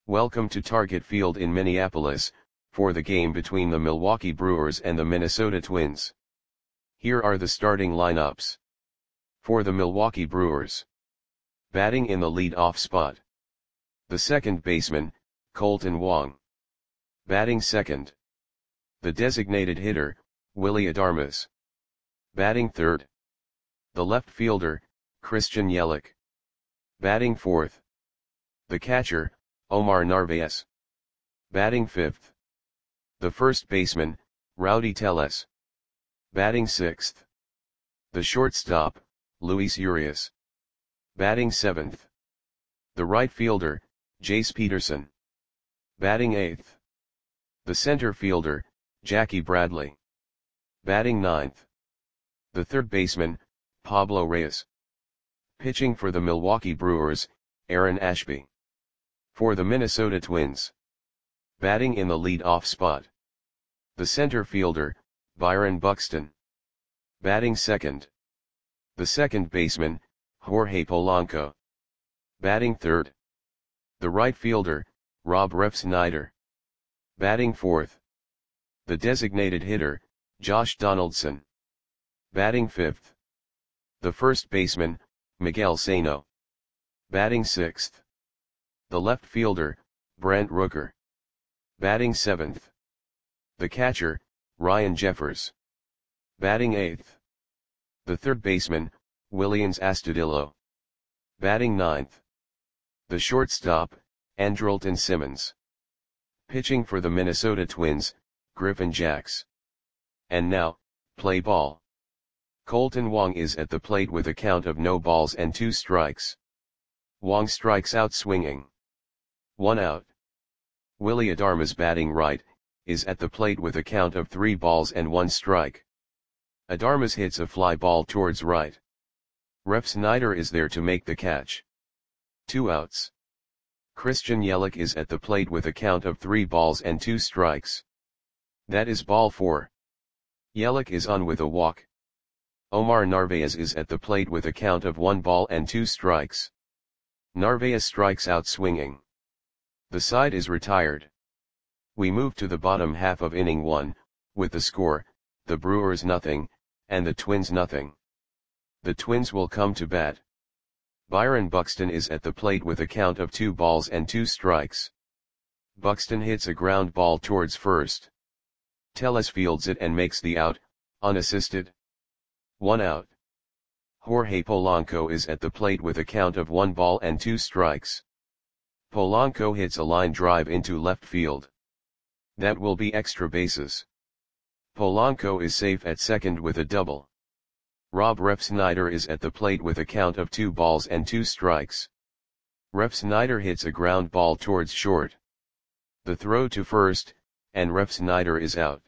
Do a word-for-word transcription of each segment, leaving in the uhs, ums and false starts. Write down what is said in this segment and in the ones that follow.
Welcome to Target Field in Minneapolis, for the game between the Milwaukee Brewers and the Minnesota Twins. Here are the starting lineups. For the Milwaukee Brewers. Batting in the lead-off spot. The second baseman, Kolten Wong. Batting second. The designated hitter, Willy Adames. Batting third. The left fielder, Christian Yelich. Batting fourth. The catcher, Omar Narvaez. Batting fifth. The first baseman, Rowdy Tellez. Batting sixth. The shortstop, Luis Urias. Batting seventh. The right fielder, Jace Peterson. Batting eighth. The center fielder, Jackie Bradley. Batting ninth. The third baseman, Pablo Reyes. Pitching for the Milwaukee Brewers, Aaron Ashby. For the Minnesota Twins. Batting in the lead-off spot. The center fielder, Byron Buxton. Batting second. The second baseman, Jorge Polanco. Batting third. The right fielder, Rob Refsnyder. Batting fourth. The designated hitter, Josh Donaldson. Batting fifth. The first baseman, Miguel Sano. Batting sixth. The left fielder, Brent Rooker. Batting seventh. The catcher, Ryan Jeffers. Batting eighth. The third baseman, Willians Astudillo. Batting ninth. The shortstop, Andrelton Simmons. Pitching for the Minnesota Twins, Griffin Jax. And now, play ball. Kolten Wong is at the plate with a count of no balls and two strikes. Wong strikes out swinging. One out. Willy Adames batting right, is at the plate with a count of three balls and one strike. Adames hits a fly ball towards right. Refsnyder is there to make the catch. Two outs. Christian Yelich is at the plate with a count of three balls and two strikes. That is ball four. Yelich is on with a walk. Omar Narvaez is at the plate with a count of one ball and two strikes. Narvaez strikes out swinging. The side is retired. We move to the bottom half of inning one, with the score, the Brewers nothing, and the Twins nothing. The Twins will come to bat. Byron Buxton is at the plate with a count of two balls and two strikes. Buxton hits a ground ball towards first. Tellez fields it and makes the out, unassisted. One out. Jorge Polanco is at the plate with a count of one ball and two strikes. Polanco hits a line drive into left field. That will be extra bases. Polanco is safe at second with a double. Rob Refsnyder is at the plate with a count of two balls and two strikes. Refsnyder hits a ground ball towards short. The throw to first, and Refsnyder is out.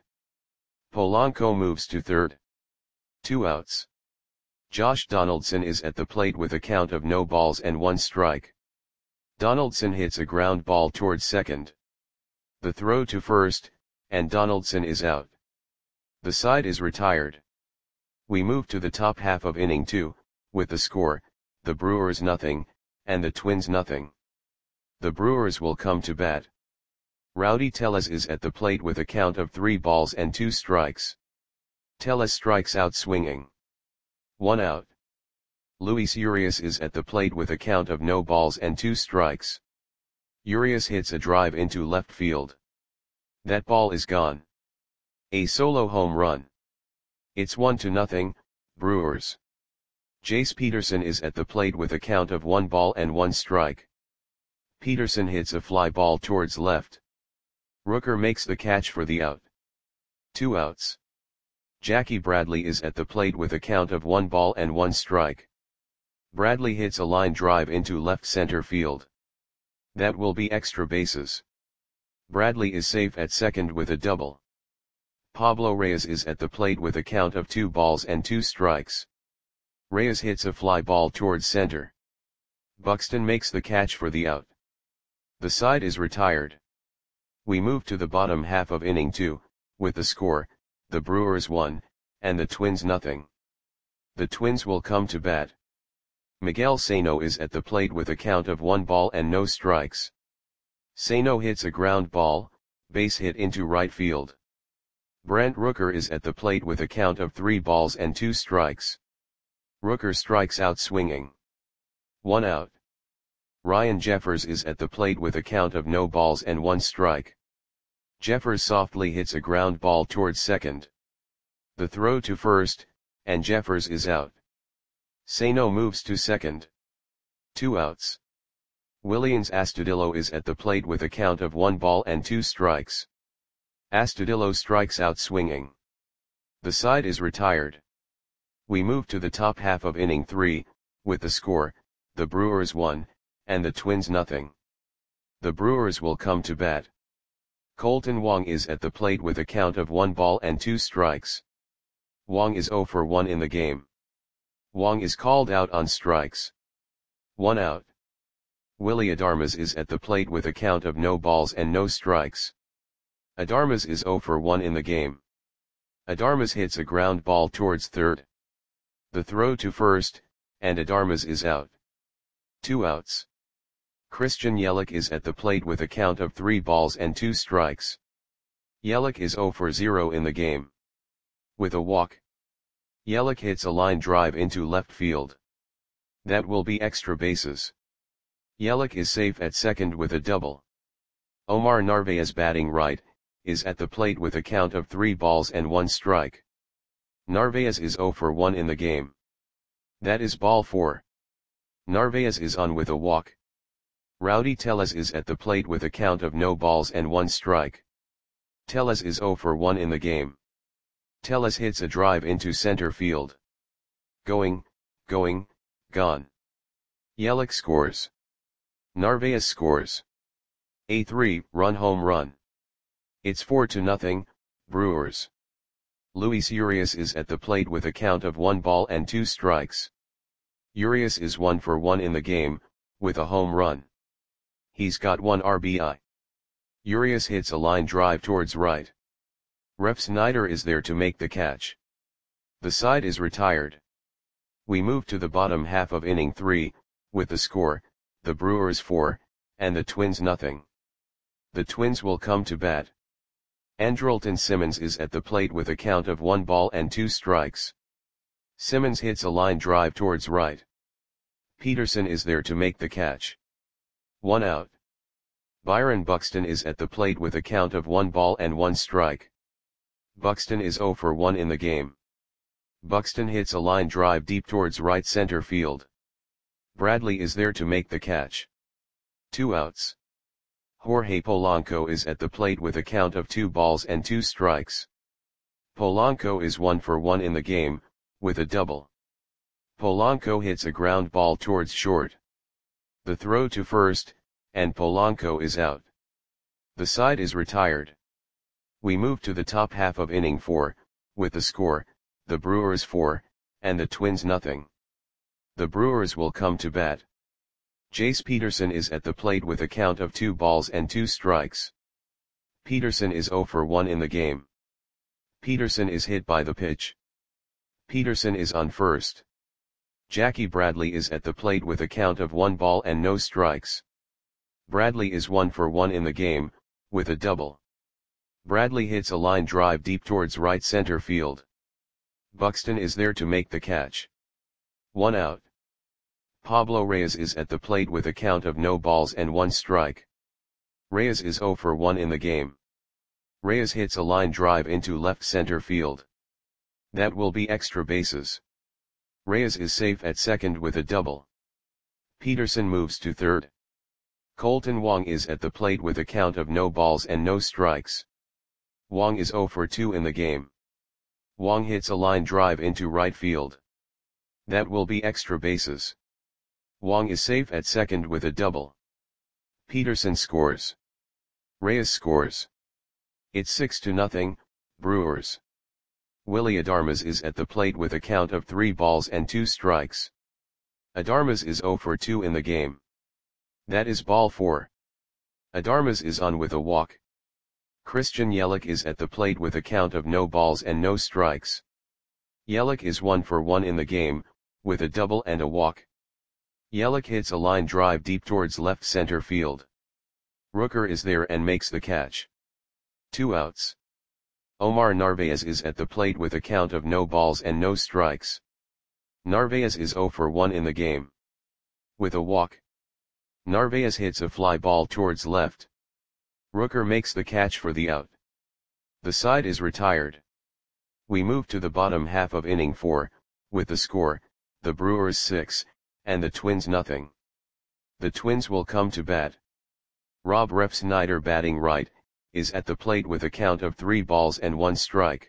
Polanco moves to third. Two outs. Josh Donaldson is at the plate with a count of no balls and one strike. Donaldson hits a ground ball towards second. The throw to first, and Donaldson is out. The side is retired. We move to the top half of inning two, with the score, the Brewers nothing, and the Twins nothing. The Brewers will come to bat. Rowdy Tellez is at the plate with a count of three balls and two strikes. Tellez strikes out swinging. One out. Luis Urias is at the plate with a count of no balls and two strikes. Urias hits a drive into left field. That ball is gone. A solo home run. It's one to nothing, Brewers. Jace Peterson is at the plate with a count of one ball and one strike. Peterson hits a fly ball towards left. Rooker makes the catch for the out. Two outs. Jackie Bradley is at the plate with a count of one ball and one strike. Bradley hits a line drive into left center field. That will be extra bases. Bradley is safe at second with a double. Pablo Reyes is at the plate with a count of two balls and two strikes. Reyes hits a fly ball towards center. Buxton makes the catch for the out. The side is retired. We move to the bottom half of inning two, with the score, the Brewers one, and the Twins nothing. The Twins will come to bat. Miguel Sano is at the plate with a count of one ball and no strikes. Sano hits a ground ball, base hit into right field. Brent Rooker is at the plate with a count of three balls and two strikes. Rooker strikes out swinging. One out. Ryan Jeffers is at the plate with a count of no balls and one strike. Jeffers softly hits a ground ball towards second. The throw to first, and Jeffers is out. Sano moves to second. Two outs. Willians Astudillo is at the plate with a count of one ball and two strikes. Astudillo strikes out swinging. The side is retired. We move to the top half of inning three, with the score, the Brewers one, and the Twins nothing. The Brewers will come to bat. Colton Wong is at the plate with a count of one ball and two strikes. Wong is oh for one in the game. Wong is called out on strikes. One out. Willy Adames is at the plate with a count of no balls and no strikes. Adames is oh for one in the game. Adames hits a ground ball towards third. The throw to first, and Adames is out. Two outs. Christian Yelich is at the plate with a count of three balls and two strikes. Yelich is oh for zero in the game. With a walk. Yelich hits a line drive into left field. That will be extra bases. Yelich is safe at second with a double. Omar Narvaez, batting right, is at the plate with a count of three balls and one strike. Narvaez is oh for one in the game. That is ball four. Narvaez is on with a walk. Rowdy Tellez is at the plate with a count of no balls and one strike. Tellez is oh for one in the game. Tellez hits a drive into center field. Going, going, gone. Yelich scores. Narvaez scores. A three-run home run. It's four to nothing, Brewers. Luis Urias is at the plate with a count of one ball and two strikes. Urias is one for one in the game, with a home run. He's got one R B I. Urias hits a line drive towards right. Ref Snyder is there to make the catch. The side is retired. We move to the bottom half of inning three, with the score, the Brewers four, and the Twins nothing. The Twins will come to bat. Andrelton Simmons is at the plate with a count of one ball and two strikes. Simmons hits a line drive towards right. Peterson is there to make the catch. One out. Byron Buxton is at the plate with a count of one ball and one strike. Buxton is oh for one in the game. Buxton hits a line drive deep towards right center field. Bradley is there to make the catch. Two outs. Jorge Polanco is at the plate with a count of two balls and two strikes. Polanco is one for one in the game, with a double. Polanco hits a ground ball towards short. The throw to first, and Polanco is out. The side is retired. We move to the top half of inning four, with the score, the Brewers four, and the Twins nothing. The Brewers will come to bat. Jace Peterson is at the plate with a count of two balls and two strikes. Peterson is oh for one in the game. Peterson is hit by the pitch. Peterson is on first. Jackie Bradley is at the plate with a count of one ball and no strikes. Bradley is one for one in the game, with a double. Bradley hits a line drive deep towards right center field. Buxton is there to make the catch. One out. Pablo Reyes is at the plate with a count of no balls and one strike. Reyes is oh for one in the game. Reyes hits a line drive into left center field. That will be extra bases. Reyes is safe at second with a double. Peterson moves to third. Colton Wong is at the plate with a count of no balls and no strikes. Wong is oh for two in the game. Wong hits a line drive into right field. That will be extra bases. Wong is safe at second with a double. Peterson scores. Reyes scores. It's six to nothing, Brewers. Willy Adames is at the plate with a count of three balls and two strikes. Adames is oh for two in the game. That is ball four. Adames is on with a walk. Christian Yelich is at the plate with a count of no balls and no strikes. Yelich is one for one in the game, with a double and a walk. Yelich hits a line drive deep towards left center field. Rooker is there and makes the catch. Two outs. Omar Narvaez is at the plate with a count of no balls and no strikes. Narvaez is zero for one in the game. With a walk, Narvaez hits a fly ball towards left. Rooker makes the catch for the out. The side is retired. We move to the bottom half of inning four, with the score, the Brewers six, and the Twins nothing. The Twins will come to bat. Rob Refsnyder, batting right, is at the plate with a count of three balls and one strike.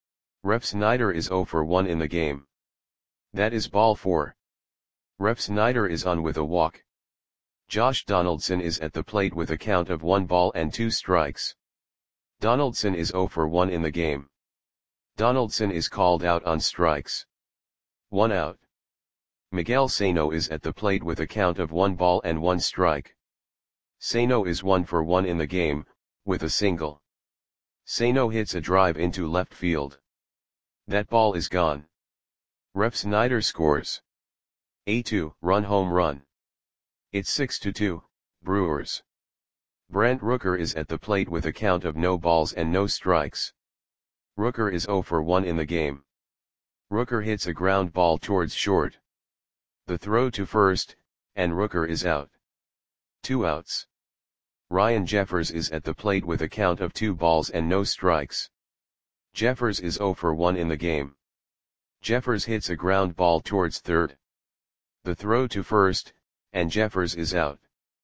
Refsnyder is zero for one in the game. That is ball four. Refsnyder is on with a walk. Josh Donaldson is at the plate with a count of one ball and two strikes. Donaldson is zero for one in the game. Donaldson is called out on strikes. One out. Miguel Sano is at the plate with a count of one ball and one strike. Sano is one for one in the game, with a single. Sano hits a drive into left field. That ball is gone. Refsnyder scores a two-run home run. It's six to two, Brewers. Brent Rooker is at the plate with a count of no balls and no strikes. Rooker is zero for one in the game. Rooker hits a ground ball towards short. The throw to first, and Rooker is out. Two outs. Ryan Jeffers is at the plate with a count of two balls and no strikes. Jeffers is zero for one in the game. Jeffers hits a ground ball towards third. The throw to first, and Jeffers is out.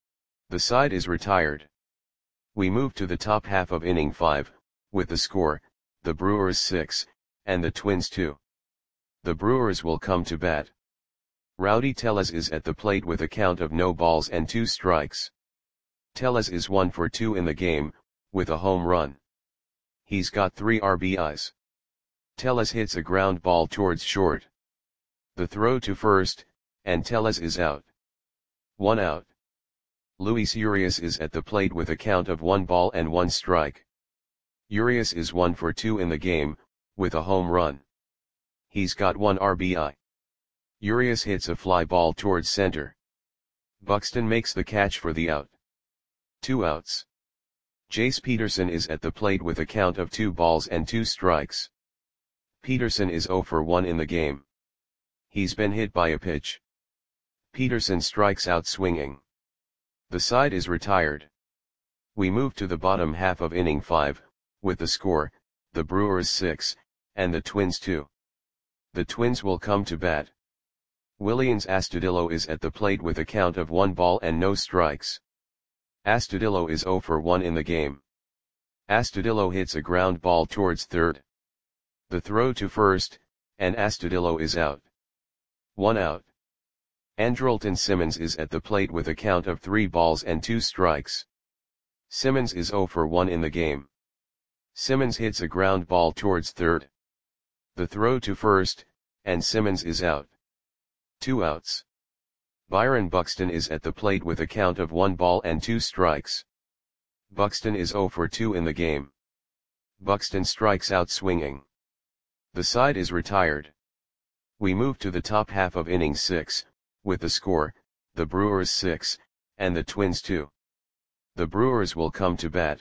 The side is retired. We move to the top half of inning five, with the score, the Brewers six, and the Twins two. The Brewers will come to bat. Rowdy Tellez is at the plate with a count of no balls and two strikes. Tellez is one for two in the game, with a home run. He's got three R B Is. Tellez hits a ground ball towards short. The throw to first, and Tellez is out. One out. Luis Urias is at the plate with a count of one ball and one strike. Urias is one for two in the game, with a home run. He's got one R B I. Urias hits a fly ball towards center. Buxton makes the catch for the out. Two outs. Jace Peterson is at the plate with a count of two balls and two strikes. Peterson is zero for one in the game. He's been hit by a pitch. Peterson strikes out swinging. The side is retired. We move to the bottom half of inning five, with the score, the Brewers six, and the Twins two. The Twins will come to bat. Willians Astudillo is at the plate with a count of one ball and no strikes. Astudillo is zero for one in the game. Astudillo hits a ground ball towards third. The throw to first, and Astudillo is out. One out. Andrelton Simmons is at the plate with a count of three balls and two strikes. Simmons is zero for one in the game. Simmons hits a ground ball towards third. The throw to first, and Simmons is out. Two outs. Byron Buxton is at the plate with a count of one ball and two strikes. Buxton is zero for two in the game. Buxton strikes out swinging. The side is retired. We move to the top half of inning six, with the score, the Brewers six, and the Twins two. The Brewers will come to bat.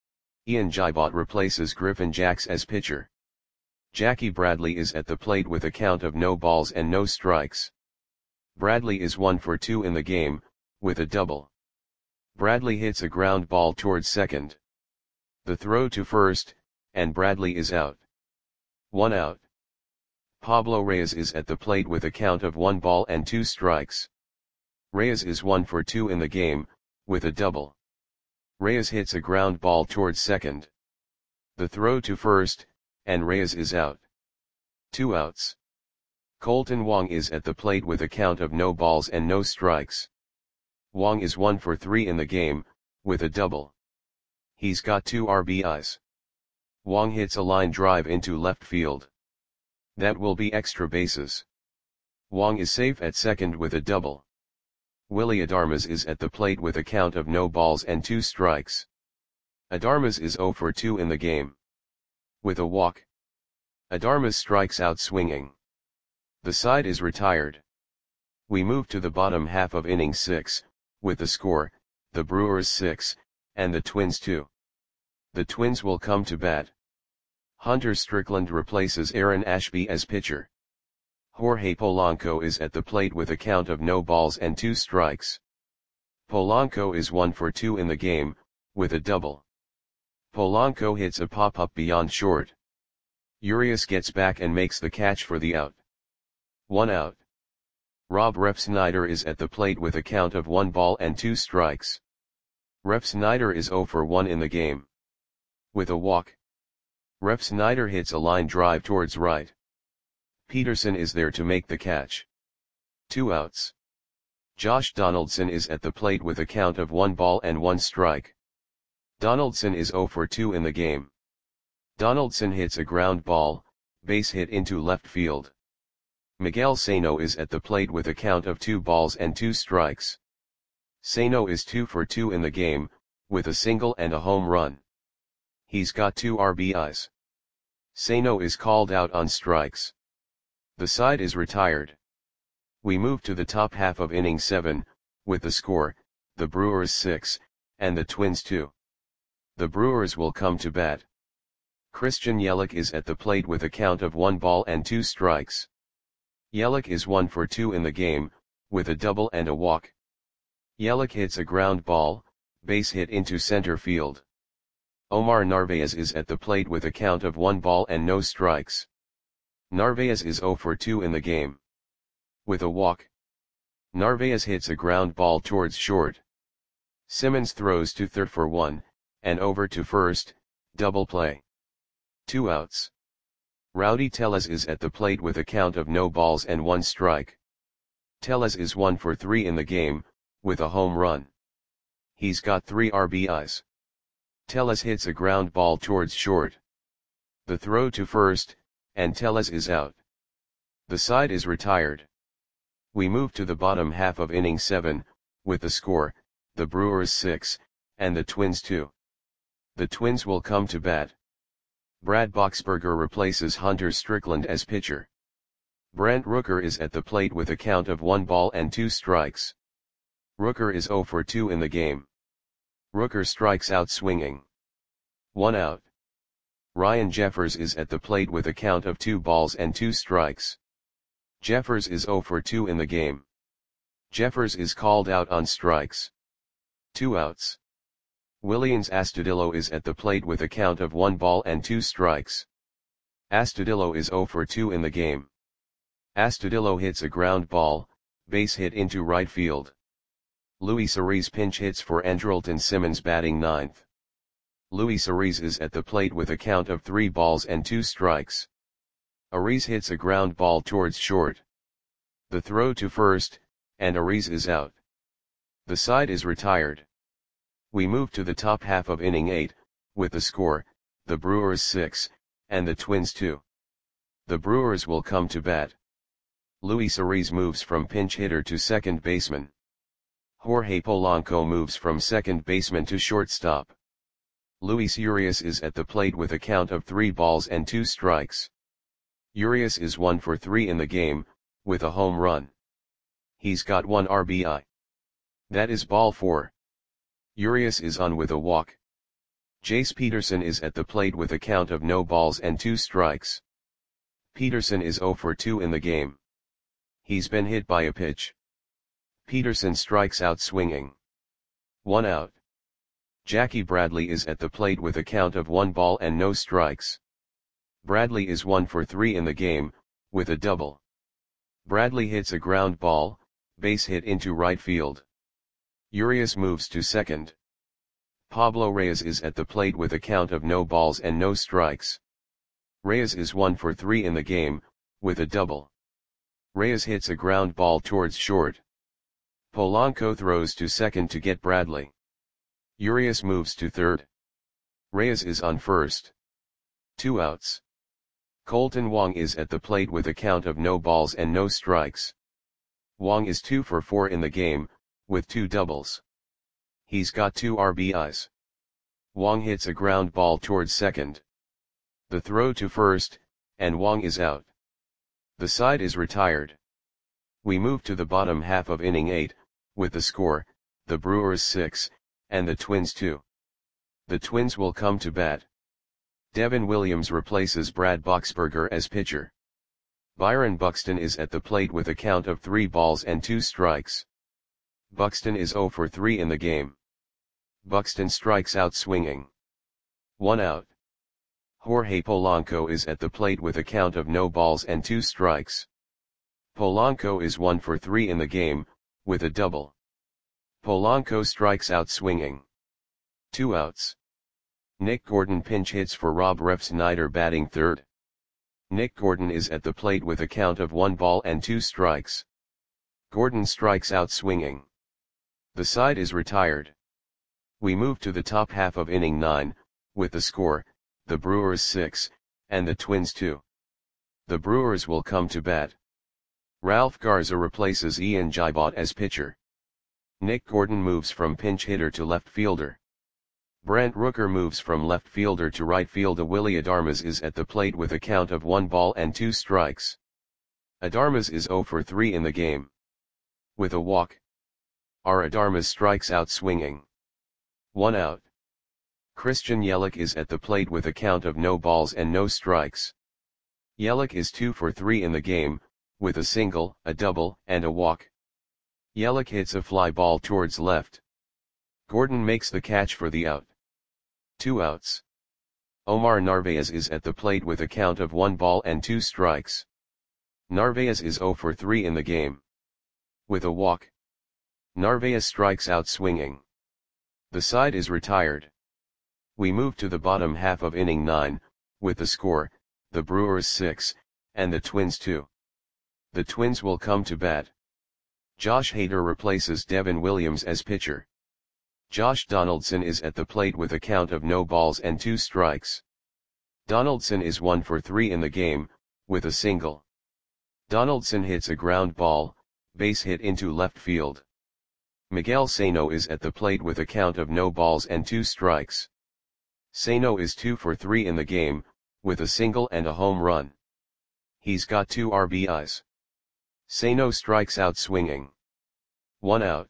Ian Gibot replaces Griffin Jax as pitcher. Jackie Bradley is at the plate with a count of no balls and no strikes. Bradley is one for two in the game, with a double. Bradley hits a ground ball towards second. The throw to first, and Bradley is out. One out. Pablo Reyes is at the plate with a count of one ball and two strikes. Reyes is one for two in the game, with a double. Reyes hits a ground ball towards second. The throw to first, and Reyes is out. Two outs. Colton Wong is at the plate with a count of no balls and no strikes. Wong is one for three in the game, with a double. He's got two R B Is. Wong hits a line drive into left field. That will be extra bases. Wong is safe at second with a double. Willy Adames is at the plate with a count of no balls and two strikes. Adames is zero for two in the game. With a walk. Adames strikes out swinging. The side is retired. We move to the bottom half of inning six, with the score, the Brewers six, and the Twins two. The Twins will come to bat. Hunter Strickland replaces Aaron Ashby as pitcher. Jorge Polanco is at the plate with a count of no balls and two strikes. Polanco is one for two in the game, with a double. Polanco hits a pop-up beyond short. Urias gets back and makes the catch for the out. One out. Rob Refsnyder is at the plate with a count of one ball and two strikes. Refsnyder is zero for one in the game. With a walk. Refsnyder hits a line drive towards right. Peterson is there to make the catch. Two outs. Josh Donaldson is at the plate with a count of one ball and one strike. Donaldson is zero for two in the game. Donaldson hits a ground ball, base hit into left field. Miguel Sano is at the plate with a count of two balls and two strikes. Sano is two for two in the game, with a single and a home run. He's got two R B Is. Sano is called out on strikes. The side is retired. We move to the top half of inning seven, with the score, the Brewers six, and the Twins two. The Brewers will come to bat. Christian Yelich is at the plate with a count of one ball and two strikes. Yelich is one for two in the game, with a double and a walk. Yelich hits a ground ball, base hit into center field. Omar Narvaez is at the plate with a count of one ball and no strikes. Narvaez is zero for two in the game. With a walk. Narvaez hits a ground ball towards short. Simmons throws to third for one, and over to first, double play. Two outs. Rowdy Tellez is at the plate with a count of no balls and one strike. Tellez is one for three in the game, with a home run. He's got three R B Is. Tellez hits a ground ball towards short. The throw to first, and Tellez is out. The side is retired. We move to the bottom half of inning seven, with the score, the Brewers six, and the Twins two. The Twins will come to bat. Brad Boxberger replaces Hunter Strickland as pitcher. Brent Rooker is at the plate with a count of one ball and two strikes. Rooker is zero for two in the game. Rooker strikes out swinging. One out. Ryan Jeffers is at the plate with a count of two balls and two strikes. Jeffers is zero for two in the game. Jeffers is called out on strikes. Two outs. Willians Astudillo is at the plate with a count of one ball and two strikes. Astudillo is zero for two in the game. Astudillo hits a ground ball, base hit into right field. Luis Ariz pinch hits for Andrelton Simmons batting ninth. Luis Ariz is at the plate with a count of three balls and two strikes. Ariz hits a ground ball towards short. The throw to first, and Ariz is out. The side is retired. We move to the top half of inning eight, with the score, the Brewers six, and the Twins two. The Brewers will come to bat. Luis Ariz moves from pinch hitter to second baseman. Jorge Polanco moves from second baseman to shortstop. Luis Urias is at the plate with a count of three balls and two strikes. Urias is one for three in the game, with a home run. He's got one R B I. That is ball four. Urias is on with a walk. Jace Peterson is at the plate with a count of no balls and two strikes. Peterson is zero for two in the game. He's been hit by a pitch. Peterson strikes out swinging. One out. Jackie Bradley is at the plate with a count of one ball and no strikes. Bradley is one for three in the game, with a double. Bradley hits a ground ball, base hit into right field. Urias moves to second. Pablo Reyes is at the plate with a count of no balls and no strikes. Reyes is one for three in the game, with a double. Reyes hits a ground ball towards short. Polanco throws to second to get Bradley. Urias moves to third. Reyes is on first. Two outs. Colton Wong is at the plate with a count of no balls and no strikes. Wong is two for four in the game, with two doubles. He's got two R B Is. Wong hits a ground ball towards second. The throw to first, and Wong is out. The side is retired. We move to the bottom half of inning eight, with the score, the Brewers six, and the Twins two. The Twins will come to bat. Devin Williams replaces Brad Boxberger as pitcher. Byron Buxton is at the plate with a count of three balls and two strikes. Buxton is zero for three in the game. Buxton strikes out swinging. One out. Jorge Polanco is at the plate with a count of no balls and two strikes. Polanco is one for three in the game, with a double. Polanco strikes out swinging. Two outs. Nick Gordon pinch hits for Rob Refsnyder batting third. Nick Gordon is at the plate with a count of one ball and two strikes. Gordon strikes out swinging. The side is retired. We move to the top half of inning nine, with the score, the Brewers six, and the Twins two. The Brewers will come to bat. Ralph Garza replaces Ian Gibot as pitcher. Nick Gordon moves from pinch hitter to left fielder. Brent Rooker moves from left fielder to right fielder. Willy Adames is at the plate with a count of one ball and two strikes. Adames is zero for three in the game. With a walk. R. Adames strikes out swinging. One out. Christian Yelich is at the plate with a count of no balls and no strikes. Yelich is two for three in the game, with a single, a double, and a walk. Yelich hits a fly ball towards left. Gordon makes the catch for the out. Two outs. Omar Narvaez is at the plate with a count of one ball and two strikes. Narvaez is zero for three in the game. With a walk. Narvaez strikes out swinging. The side is retired. We move to the bottom half of inning nine, with the score, the Brewers six, and the Twins two. The Twins will come to bat. Josh Hader replaces Devin Williams as pitcher. Josh Donaldson is at the plate with a count of no balls and two strikes. Donaldson is one for three in the game, with a single. Donaldson hits a ground ball, base hit into left field. Miguel Sano is at the plate with a count of no balls and two strikes. Sano is two for three in the game, with a single and a home run. He's got two R B Is. Sano strikes out swinging. One out.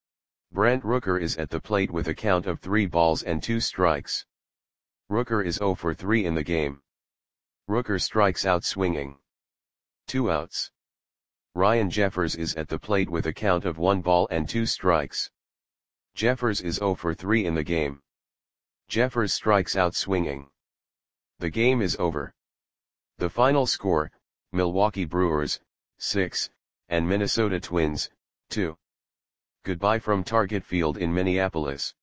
Brent Rooker is at the plate with a count of three balls and two strikes. Rooker is zero for three in the game. Rooker strikes out swinging. Two outs. Ryan Jeffers is at the plate with a count of one ball and two strikes. Jeffers is zero for three in the game. Jeffers strikes out swinging. The game is over. The final score, Milwaukee Brewers, six, and Minnesota Twins, two. Goodbye from Target Field in Minneapolis.